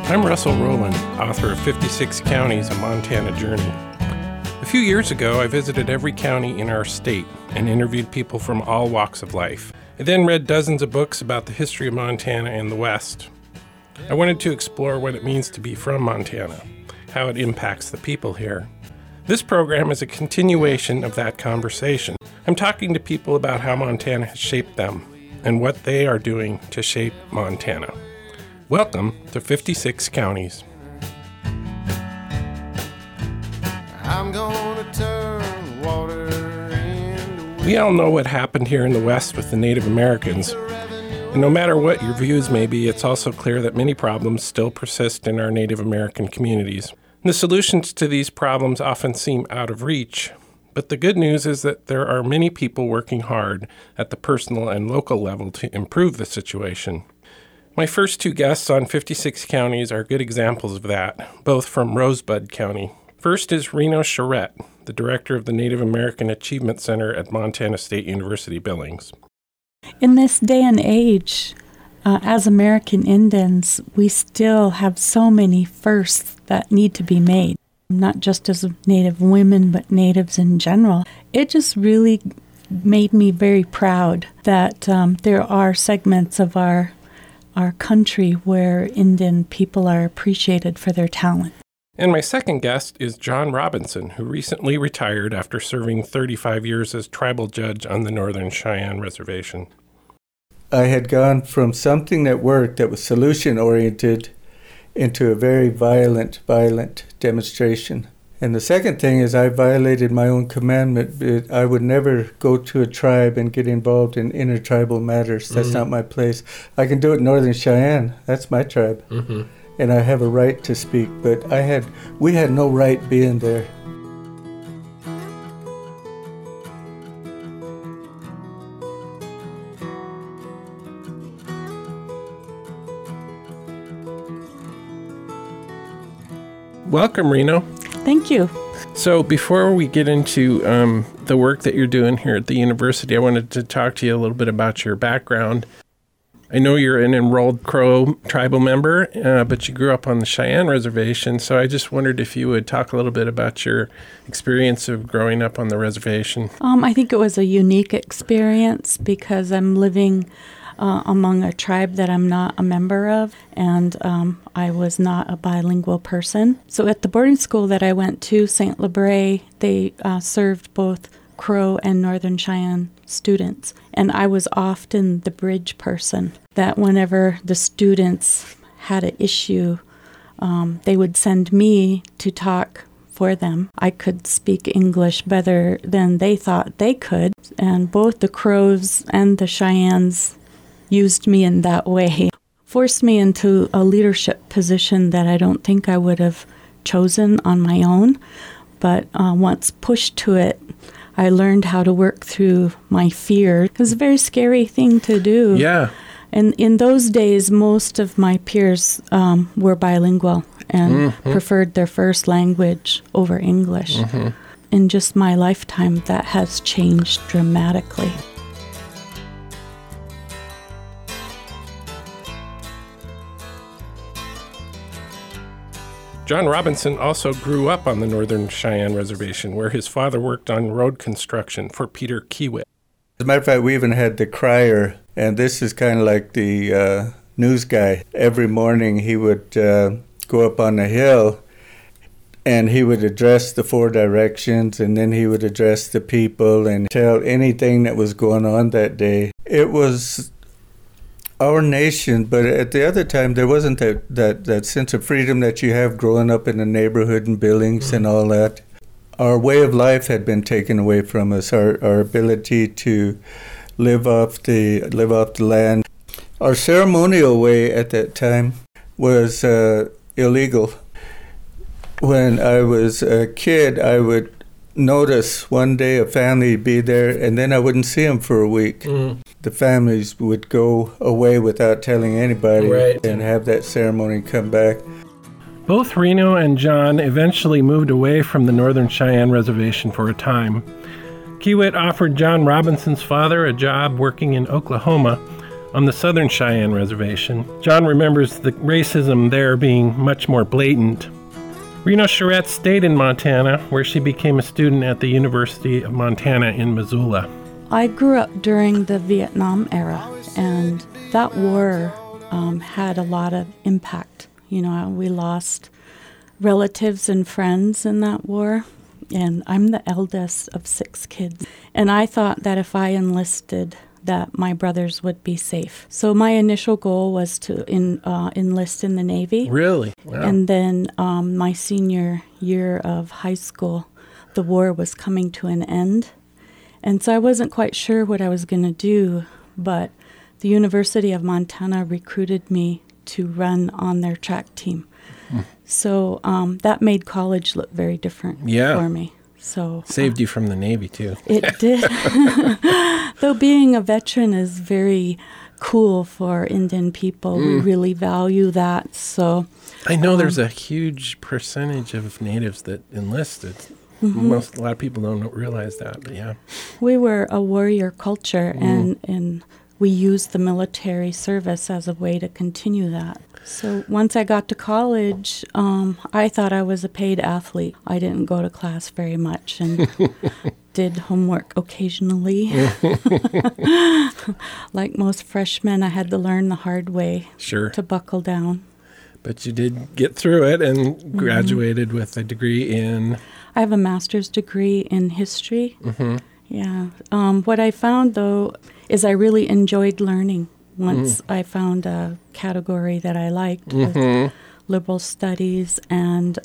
I'm Russell Rowland, author of 56 Counties, A Montana Journey. A few years ago, I visited every county in our state and interviewed people from all walks of life. I then read dozens of books about the history of Montana and the West. I wanted to explore what it means to be from Montana, how it impacts the people here. This program is a continuation of that conversation. I'm talking to people about how Montana has shaped them and what they are doing to shape Montana. Welcome to 56 Counties. I'm gonna turn water into... We all know what happened here in the West with the Native Americans. And no matter what your views may be, it's also clear that many problems still persist in our Native American communities. The solutions to these problems often seem out of reach, but the good news is that there are many people working hard at the personal and local level to improve the situation. My first two guests on 56 Counties are good examples of that, both from Rosebud County. First is Reno Charette, the director of the Native American Achievement Center at Montana State University, Billings. In this day and age, as American Indians, we still have so many firsts that need to be made, not just as Native women, but Natives in general. It just really made me very proud that there are segments of our country where Indian people are appreciated for their talent. And my second guest is John Robinson, who recently retired after serving 35 years as tribal judge on the Northern Cheyenne Reservation. I had gone from something that worked, that was solution-oriented, into a very violent demonstration. And the second thing is I violated my own commandment. I would never go to a tribe and get involved in intertribal matters. That's not my place. I can do it in Northern Cheyenne. That's my tribe. Mm-hmm. And I have a right to speak, but we had no right being there. Welcome, Reno. Thank you. So before we get into the work that you're doing here at the university, I wanted to talk to you a little bit about your background. I know you're an enrolled Crow tribal member, but you grew up on the Cheyenne Reservation, so I just wondered if you would talk a little bit about your experience of growing up on the reservation. I think it was a unique experience because I'm living among a tribe that I'm not a member of, and I was not a bilingual person. So at the boarding school that I went to, St. Labray, they served both Crow and Northern Cheyenne students, and I was often the bridge person, that whenever the students had an issue, they would send me to talk for them. I could speak English better than they thought they could, and both the Crows and the Cheyennes used me in that way, forced me into a leadership position that I don't think I would have chosen on my own, but once pushed to it, I learned how to work through my fear. It was a very scary thing to do. Yeah. And in those days, most of my peers were bilingual and preferred their first language over English. Mm-hmm. In just my lifetime, that has changed dramatically. John Robinson also grew up on the Northern Cheyenne Reservation, where his father worked on road construction for Peter Kiewit. As a matter of fact, we even had the crier, and this is kind of like the news guy. Every morning he would go up on the hill, and he would address the four directions, and then he would address the people and tell anything that was going on that day. It was our nation, but at the other time, there wasn't that sense of freedom that you have growing up in the neighborhood and Billings and all that. Our way of life had been taken away from us, our ability to live off the land. Our ceremonial way at that time was illegal. When I was a kid, I would notice one day a family be there, and then I wouldn't see them for a week. Mm. The families would go away without telling anybody, right, and have that ceremony come back. Both Reno and John eventually moved away from the Northern Cheyenne Reservation for a time. Kiewit offered John Robinson's father a job working in Oklahoma, on the Southern Cheyenne Reservation. John remembers the racism there being much more blatant. Reno Charette stayed in Montana, where she became a student at the University of Montana in Missoula. I grew up during the Vietnam era, and that war had a lot of impact. You know, we lost relatives and friends in that war, and I'm the eldest of 6 kids. And I thought that if I enlisted, that my brothers would be safe. So my initial goal was to enlist in the Navy. Really? Wow. And then my senior year of high school, the war was coming to an end. And so I wasn't quite sure what I was going to do, but the University of Montana recruited me to run on their track team. So that made college look very different for me. So saved you from the Navy, too. It did. Though being a veteran is very cool for Indian people. We really value that. So I know there's a huge percentage of natives that enlisted. A lot of people don't realize that, but yeah. We were a warrior culture, and we used the military service as a way to continue that. So once I got to college, I thought I was a paid athlete. I didn't go to class very much and did homework occasionally. Like most freshmen, I had to learn the hard way to buckle down. But you did get through it and graduated with a degree in... I have a master's degree in history. Yeah. What I found, though, is I really enjoyed learning. Once I found a category that I liked, with liberal studies and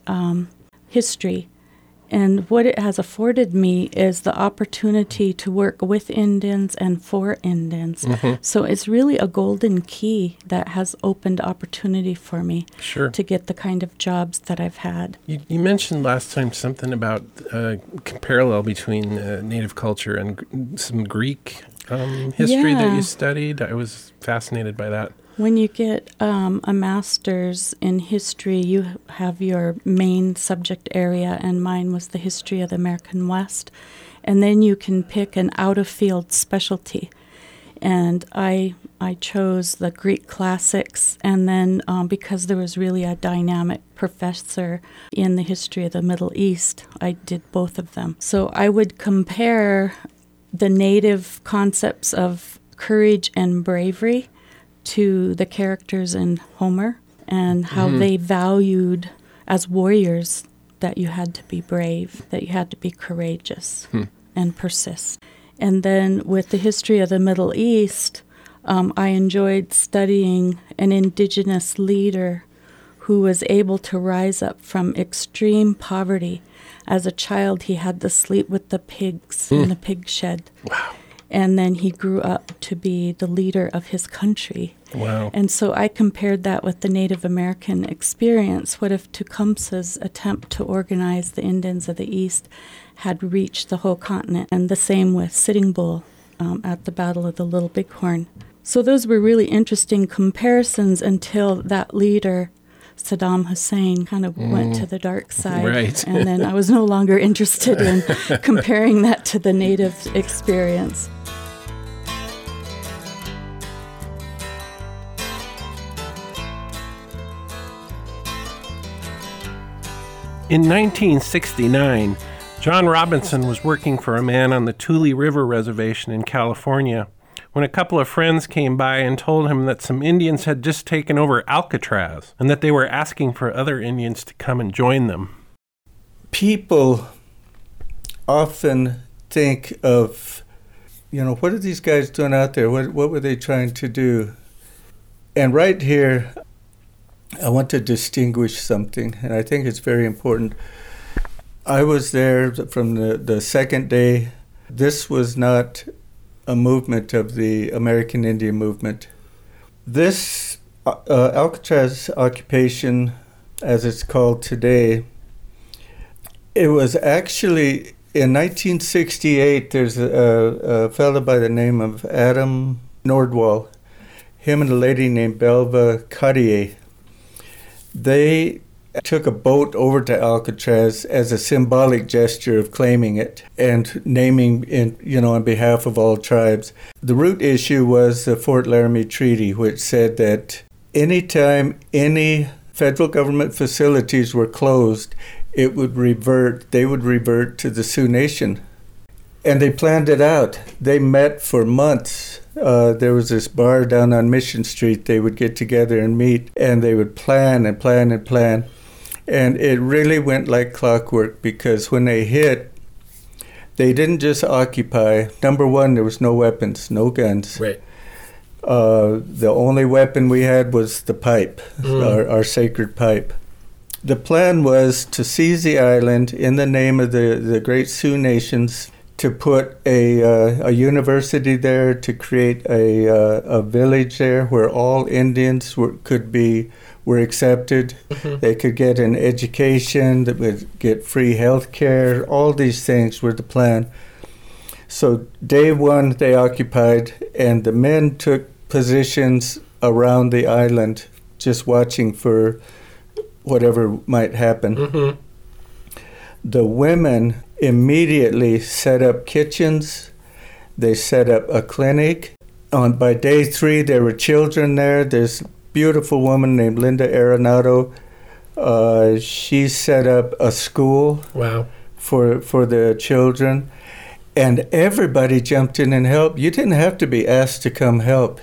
history. And what it has afforded me is the opportunity to work with Indians and for Indians. So it's really a golden key that has opened opportunity for me to get the kind of jobs that I've had. You mentioned last time something about parallel between Native culture and some Greek history that you studied. I was fascinated by that. When you get a master's in history, you have your main subject area, and mine was the history of the American West. And then you can pick an out-of-field specialty. And I chose the Greek classics, and then because there was really a dynamic professor in the history of the Middle East, I did both of them. So I would compare the native concepts of courage and bravery to the characters in Homer and how they valued as warriors that you had to be brave, that you had to be courageous and persist. And then with the history of the Middle East, I enjoyed studying an indigenous leader who was able to rise up from extreme poverty. As a child, he had to sleep with the pigs in the pig shed. Wow. And then he grew up to be the leader of his country. Wow. And so I compared that with the Native American experience. What if Tecumseh's attempt to organize the Indians of the East had reached the whole continent? And the same with Sitting Bull at the Battle of the Little Bighorn. So those were really interesting comparisons until that leader, Saddam Hussein, kind of went to the dark side. Right. And then I was no longer interested in comparing that to the Native experience. In 1969, John Robinson was working for a man on the Tule River Reservation in California when a couple of friends came by and told him that some Indians had just taken over Alcatraz and that they were asking for other Indians to come and join them. People often think of, what are these guys doing out there? What were they trying to do? And right here, I want to distinguish something, and I think it's very important. I was there from the second day. This was not a movement of the American Indian movement. This Alcatraz occupation, as it's called today, it was actually in 1968. There's a fellow by the name of Adam Nordwall, him and a lady named Belva Cartier. They took a boat over to Alcatraz as a symbolic gesture of claiming it and naming it, on behalf of all tribes. The root issue was the Fort Laramie Treaty, which said that anytime any federal government facilities were closed, they would revert to the Sioux Nation. And they planned it out. They met for months. There was this bar down on Mission Street. They would get together and meet, and they would plan and plan and plan. And it really went like clockwork, because when they hit, they didn't just occupy. Number one, there was no weapons, no guns. Right. The only weapon we had was the pipe, our sacred pipe. The plan was to seize the island in the name of the great Sioux nations, to put a university there, to create a village there where all Indians were accepted. Mm-hmm. They could get an education, they would get free health care. All these things were the plan. So day one, they occupied, and the men took positions around the island, just watching for whatever might happen. Mm-hmm. The women immediately set up kitchens. They set up a clinic. By day three, there were children there. There's a beautiful woman named Linda Arenado. She set up a school. Wow. for the children. And everybody jumped in and helped. You didn't have to be asked to come help.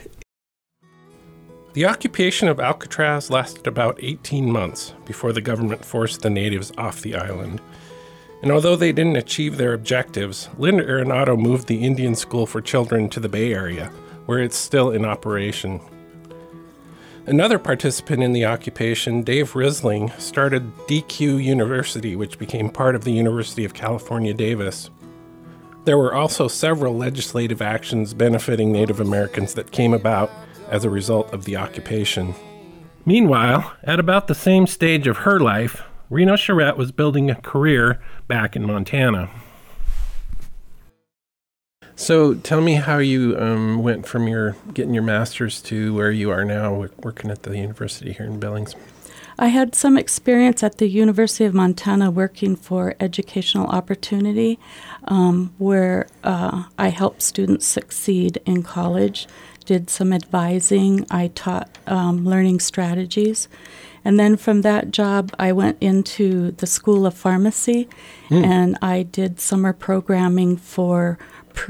The occupation of Alcatraz lasted about 18 months before the government forced the natives off the island. And although they didn't achieve their objectives, Linda Arenado moved the Indian School for Children to the Bay Area, where it's still in operation. Another participant in the occupation, Dave Risling, started DQ University, which became part of the University of California, Davis. There were also several legislative actions benefiting Native Americans that came about as a result of the occupation. Meanwhile, at about the same stage of her life, Reno Charette was building a career back in Montana. So tell me how you went from getting your master's to where you are now, working at the university here in Billings. I had some experience at the University of Montana working for Educational Opportunity, where I helped students succeed in college, did some advising. I taught learning strategies. And then from that job, I went into the School of Pharmacy, and I did summer programming for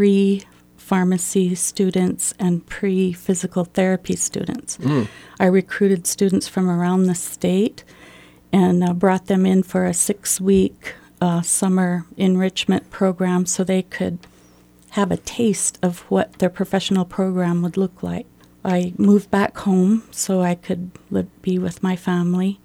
pre-pharmacy students and pre-physical therapy students. I recruited students from around the state and brought them in for a 6-week summer enrichment program so they could have a taste of what their professional program would look like. I moved back home so I could be with my family,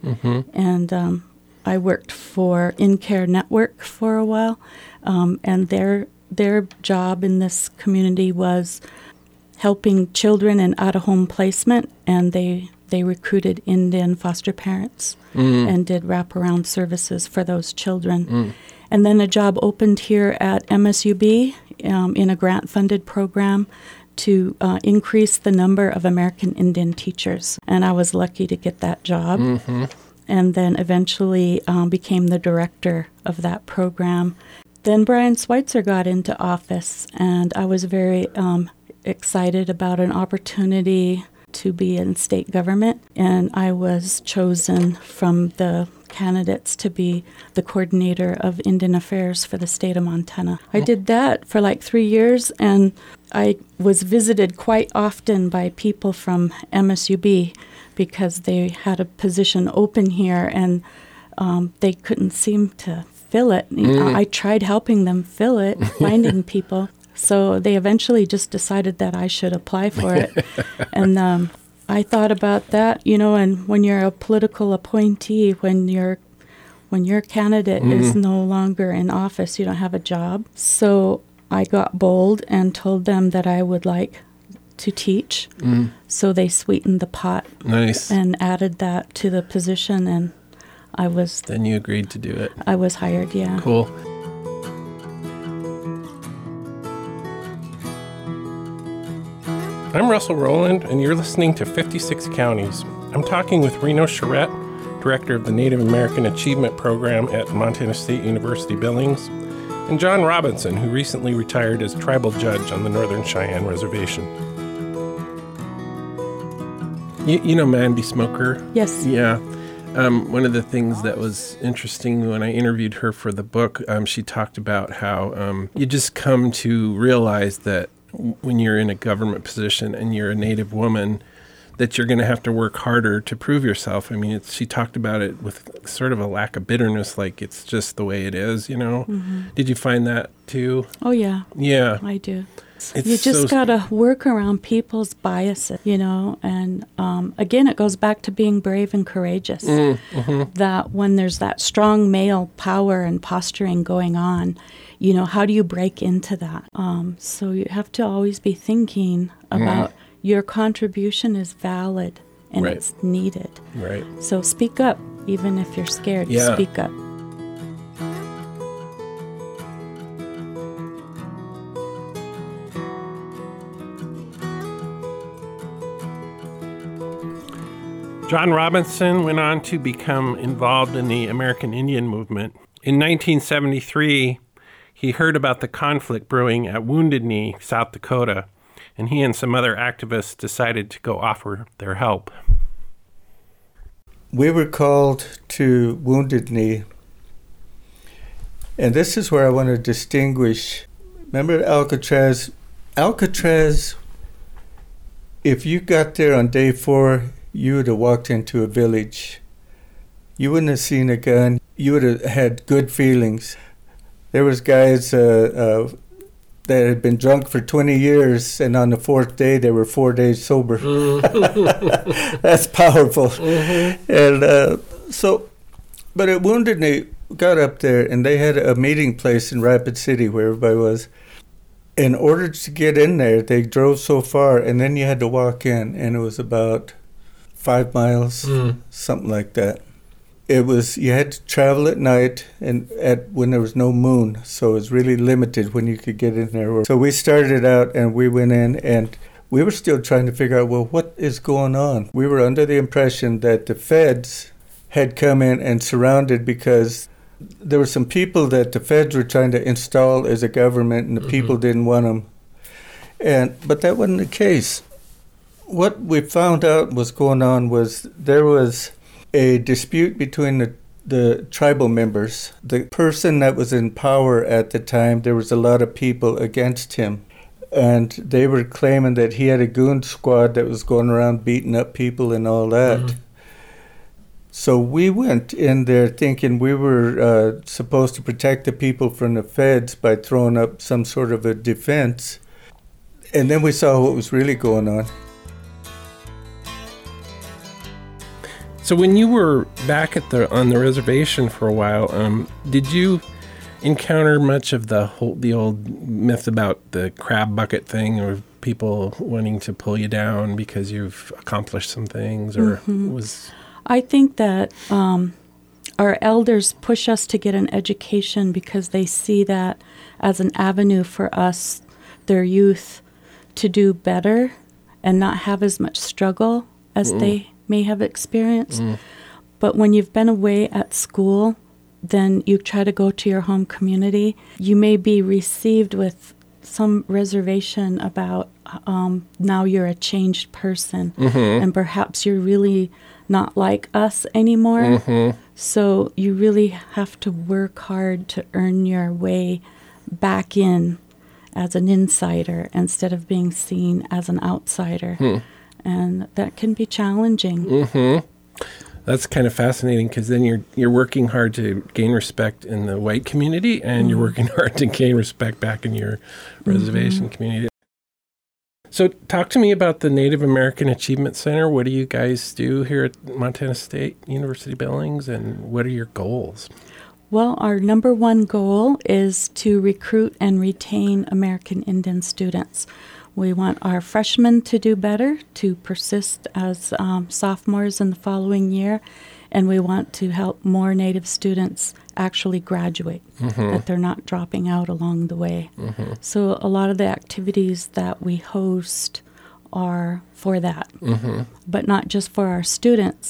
and I worked for InCare Network for a while, and their job in this community was helping children in out-of-home placement, and they recruited Indian foster parents and did wraparound services for those children. And then a job opened here at MSUB in a grant-funded program to increase the number of American Indian teachers. And I was lucky to get that job. And then eventually became the director of that program. Then Brian Schweitzer got into office, and I was very excited about an opportunity to be in state government. And I was chosen from the candidates to be the coordinator of Indian Affairs for the state of Montana. I did that for like 3 years, and I was visited quite often by people from MSUB because they had a position open here, and they couldn't seem to fill it. I tried helping them fill it, finding people. So they eventually just decided that I should apply for it. And I thought about that, and when you're a political appointee, when your candidate is no longer in office, you don't have a job. So I got bold and told them that I would like to teach. So they sweetened the pot. Nice. And added that to the position, and I was... Then you agreed to do it. I was hired, yeah. Cool. I'm Russell Rowland, and you're listening to 56 Counties. I'm talking with Reno Charette, director of the Native American Achievement Program at Montana State University Billings, and John Robinson, who recently retired as tribal judge on the Northern Cheyenne Reservation. You know Mandy Smoker? Yes. Yeah. One of the things that was interesting when I interviewed her for the book, she talked about how you just come to realize that when you're in a government position and you're a Native woman, that you're going to have to work harder to prove yourself. I mean, she talked about it with sort of a lack of bitterness, like it's just the way it is, you know? Mm-hmm. Did you find that too? Oh, yeah. Yeah. I do. You just got to work around people's biases, you know, and again, it goes back to being brave and courageous. Mm-hmm. That when there's that strong male power and posturing going on, you know, how do you break into that? So you have to always be thinking about your contribution is valid and it's needed. Right. So speak up, even if you're scared. Yeah. Speak up. John Robinson went on to become involved in the American Indian movement. In 1973, he heard about the conflict brewing at Wounded Knee, South Dakota, and he and some other activists decided to go offer their help. We were called to Wounded Knee, and this is where I want to distinguish. Remember Alcatraz? Alcatraz, if you got there on day 4, you would have walked into a village. You wouldn't have seen a gun. You would have had good feelings. There was guys that had been drunk for 20 years, and on the 4th day, they were 4 days sober. That's powerful. Mm-hmm. And but at Wounded Knee, got up there, and they had a meeting place in Rapid City where everybody was. In order to get in there, they drove so far, and then you had to walk in, and it was about 5 miles, something like that. You had to travel at night and when there was no moon, so it was really limited when you could get in there. So we started out and we went in and we were still trying to figure out, well, what is going on? We were under the impression that the feds had come in and surrounded because there were some people that the feds were trying to install as a government and the people didn't want them. But that wasn't the case. What we found out was going on was there was a dispute between the tribal members. The person that was in power at the time, there was a lot of people against him. And they were claiming that he had a goon squad that was going around beating up people and all that. Mm-hmm. So we went in there thinking we were supposed to protect the people from the feds by throwing up some sort of a defense. And then we saw what was really going on. So when you were back on the reservation for a while, did you encounter much of the old myth about the crab bucket thing, or people wanting to pull you down because you've accomplished some things, or I think that our elders push us to get an education because they see that as an avenue for us, their youth, to do better and not have as much struggle as they may have experienced. But when you've been away at school, then you try to go to your home community. You may be received with some reservation about now you're a changed person, and perhaps you're really not like us anymore. So you really have to work hard to earn your way back in as an insider instead of being seen as an outsider. And that can be challenging. That's kind of fascinating because then you're working hard to gain respect in the white community, and you're working hard to gain respect back in your reservation community. So talk to me about the Native American Achievement Center. What do you guys do here at Montana State University Billings, and what are your goals? Well, our number one goal is to recruit and retain American Indian students. We want our freshmen to do better, to persist as sophomores in the following year, and we want to help more Native students actually graduate, that they're not dropping out along the way. So a lot of the activities that we host are for that, but not just for our students,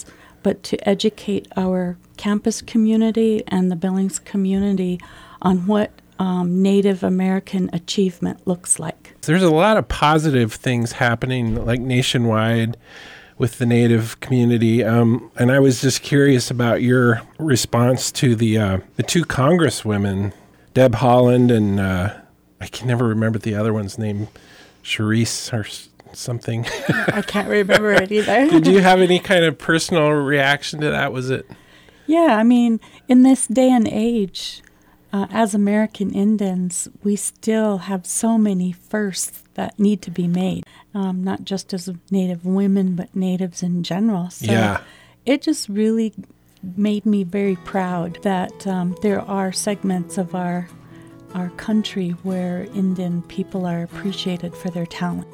but to educate our campus community and the Billings community on what Native American achievement looks like. There's a lot of positive things happening, like nationwide, with the Native community. And I was just curious about your response to the two Congresswomen, Deb Haaland and I can never remember the other one's name, Charisse or something. I can't remember it either. Did you have any kind of personal reaction to that? Was it? Yeah, I mean, in this day and age, as American Indians, we still have so many firsts that need to be made, not just as Native women, but Natives in general. So yeah. It just really made me very proud that there are segments of our country where Indian people are appreciated for their talent.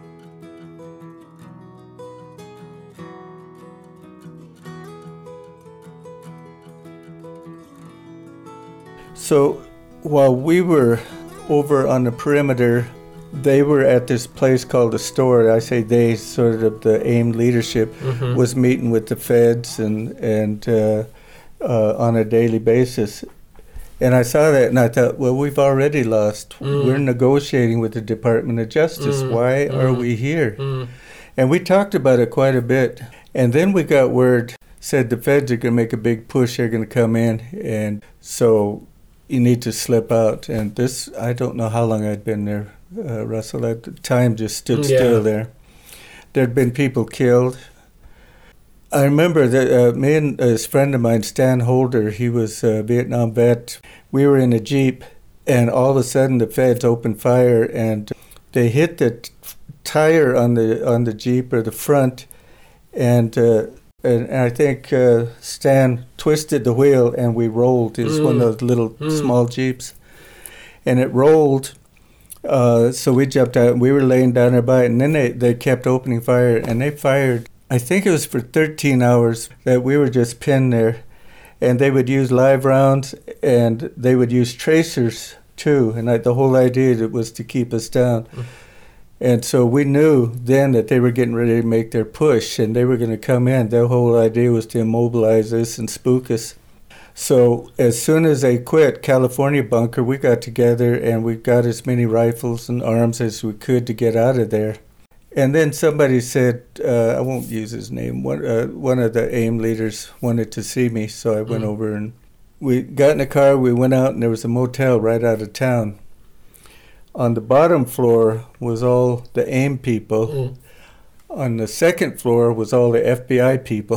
So while we were over on the perimeter, they were at this place called the store. I say they, sort of the AIM leadership, was meeting with the feds and on a daily basis. And I saw that and I thought, well, we've already lost. We're negotiating with the Department of Justice. Why are we here? And we talked about it quite a bit. And then we got word, said the feds are going to make a big push. They're going to come in. And so you need to slip out. And this, I don't know how long I'd been there, Russell. At the time, just stood still there. There'd been people killed. I remember that me and this friend of mine, Stan Holder, he was a Vietnam vet. We were in a Jeep, and all of a sudden the feds opened fire, and they hit the tire on the Jeep, or the front, and I think Stan twisted the wheel, and we rolled. It was one of those little small Jeeps, and it rolled. So we jumped out, and we were laying down there by it, and then they kept opening fire, and they fired. I think it was for 13 hours that we were just pinned there. And they would use live rounds, and they would use tracers too. And the whole idea was to keep us down. And so we knew then that they were getting ready to make their push, and they were going to come in. Their whole idea was to immobilize us and spook us. So as soon as they quit California Bunker, we got together, and we got as many rifles and arms as we could to get out of there. And then somebody said, I won't use his name, one of the AIM leaders wanted to see me, so I went over and we got in a car, we went out, and there was a motel right out of town. On the bottom floor was all the AIM people. On the second floor was all the FBI people.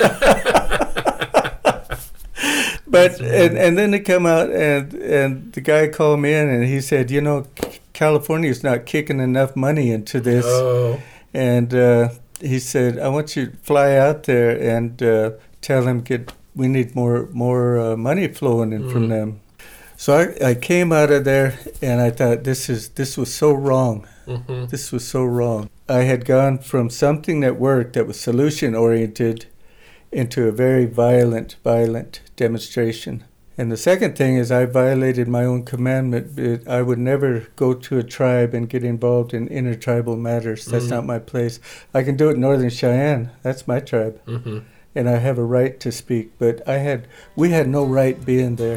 But and then they come out, and the guy called me in, and he said, California's not kicking enough money into this. And he said, I want you to fly out there and tell them we need more money flowing in from them. So I came out of there, and I thought, this was so wrong. This was so wrong. I had gone from something that worked, that was solution-oriented, into a very violent demonstration. And the second thing is I violated my own commandment. I would never go to a tribe and get involved in intertribal matters. That's not my place. I can do it in Northern Cheyenne. That's my tribe. And I have a right to speak. But we had no right being there.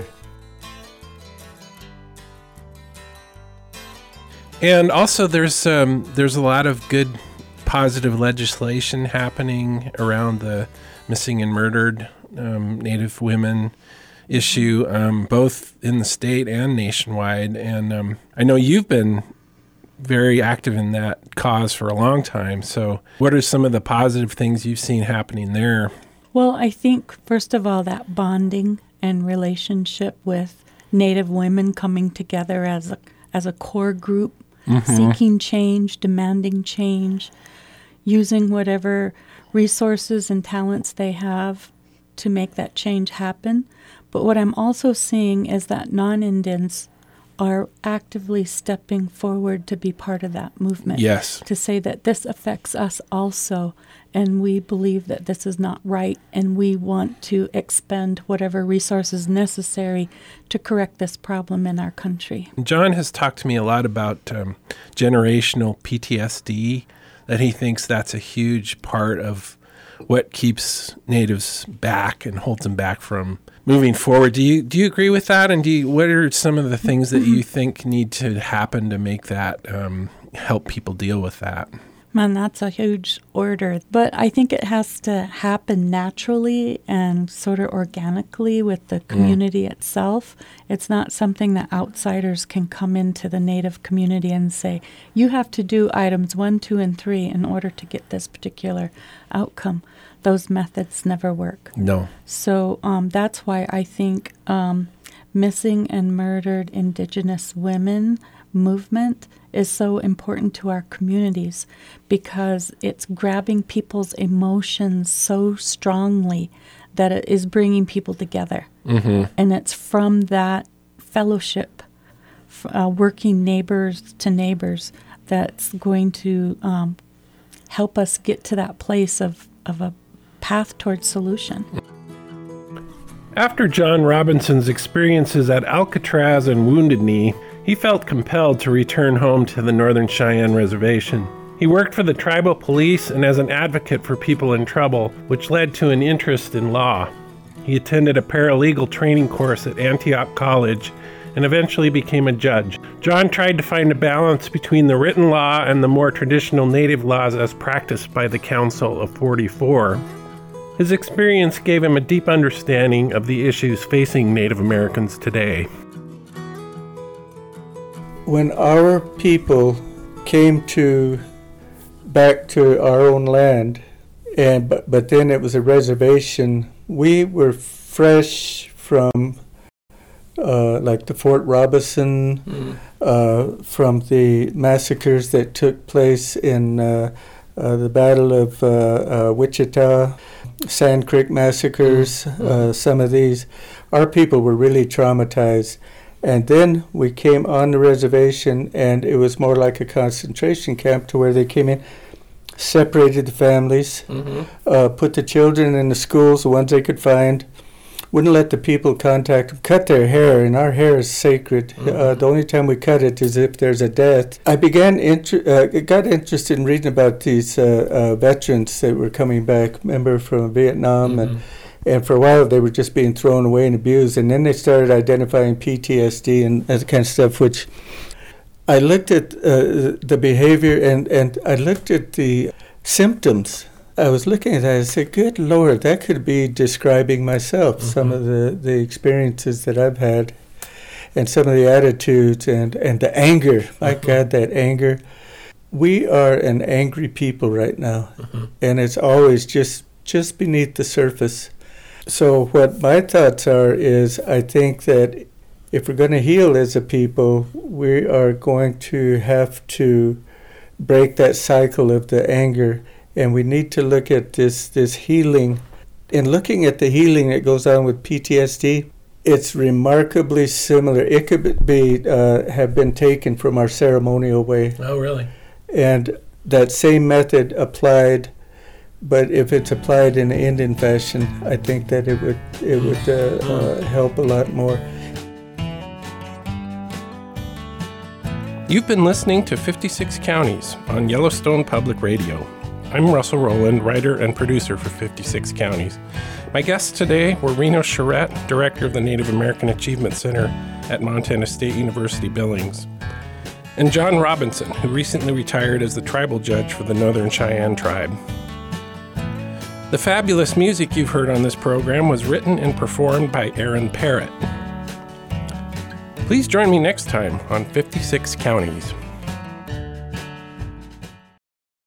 And also there's a lot of good, positive legislation happening around the missing and murdered Native women issue, both in the state and nationwide. And I know you've been very active in that cause for a long time. So what are some of the positive things you've seen happening there? Well, I think, first of all, that bonding and relationship with Native women coming together as a core group, seeking change, demanding change, using whatever resources and talents they have to make that change happen. But what I'm also seeing is that non-Indians are actively stepping forward to be part of that movement. Yes. To say that this affects us also, and we believe that this is not right, and we want to expend whatever resources necessary to correct this problem in our country. John has talked to me a lot about generational PTSD, that he thinks that's a huge part of what keeps natives back and holds them back from moving forward. Do you agree with that? And what are some of the things that you think need to happen to make that help people deal with that? Man, that's a huge order. But I think it has to happen naturally and sort of organically with the community itself. It's not something that outsiders can come into the Native community and say, you have to do items 1, 2, and 3 in order to get this particular outcome. Those methods never work. No. So that's why I think missing and murdered Indigenous women movement is so important to our communities, because it's grabbing people's emotions so strongly that it is bringing people together. Mm-hmm. And it's from that fellowship, working neighbors to neighbors, that's going to help us get to that place of a path towards solution. After John Robinson's experiences at Alcatraz and Wounded Knee, he felt compelled to return home to the Northern Cheyenne Reservation. He worked for the tribal police and as an advocate for people in trouble, which led to an interest in law. He attended a paralegal training course at Antioch College and eventually became a judge. John tried to find a balance between the written law and the more traditional Native laws as practiced by the Council of 44. His experience gave him a deep understanding of the issues facing Native Americans today. When our people came back to our own land, but then it was a reservation, we were fresh from like the Fort Robinson, from the massacres that took place in the Battle of Wichita, Sand Creek massacres, some of these. Our people were really traumatized. And then we came on the reservation, and it was more like a concentration camp, to where they came in, separated the families, put the children in the schools, the ones they could find, wouldn't let the people contact them, cut their hair, and our hair is sacred. The only time we cut it is if there's a death. I got interested in reading about these veterans that were coming back, remember, from Vietnam, and for a while, they were just being thrown away and abused. And then they started identifying PTSD and that kind of stuff, which I looked at the behavior and I looked at the symptoms. I was looking at that and I said, good Lord, that could be describing myself, some of the experiences that I've had and some of the attitudes and the anger. My God, that anger. We are an angry people right now, and it's always just beneath the surface. So what my thoughts are is, I think that if we're going to heal as a people, we are going to have to break that cycle of the anger, and we need to look at this healing. In looking at the healing that goes on with PTSD, it's remarkably similar. It could be have been taken from our ceremonial way. Oh, really? And that same method applied. But if it's applied in an Indian fashion, I think that it would help a lot more. You've been listening to 56 Counties on Yellowstone Public Radio. I'm Russell Rowland, writer and producer for 56 Counties. My guests today were Reno Charette, director of the Native American Achievement Center at Montana State University Billings, and John Robinson, who recently retired as the tribal judge for the Northern Cheyenne tribe. The fabulous music you've heard on this program was written and performed by Aaron Parrott. Please join me next time on 56 Counties.